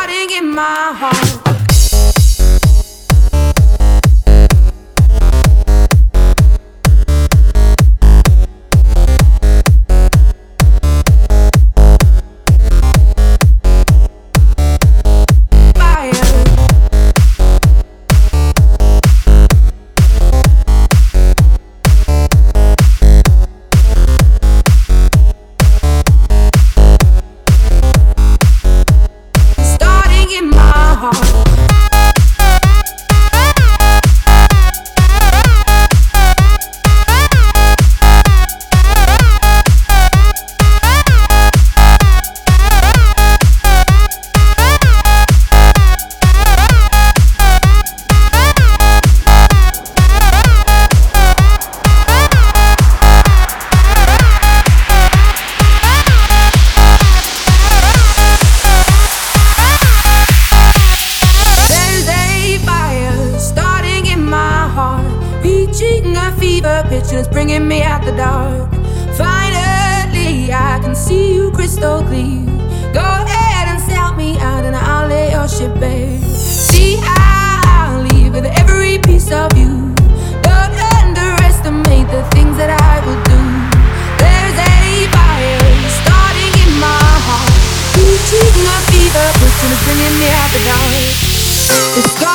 starting in my heart. Pictures bringing me out the dark. Finally, I can see you crystal clear. Go ahead and sell me out, and I'll lay your ship bare. See, I'll leave with every piece of you. Don't underestimate the things that I will do. There's a fire starting in my heart. Reaching a fever pitch and it's bringing me out the dark. It's